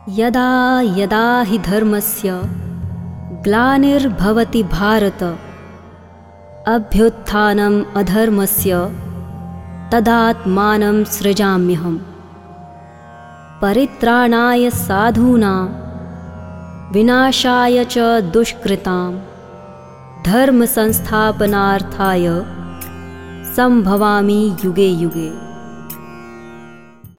यदा यदा हि धर्मस्य ग्लानिर्भवति भारत अभ्युत्थानम् अधर्मस्य तदात्मानं सृजाम्यहम्। परित्राणाय साधूनां विनाशाय च दुष्कृतां धर्मसंस्थापनार्थाय संभवामि युगे युगे।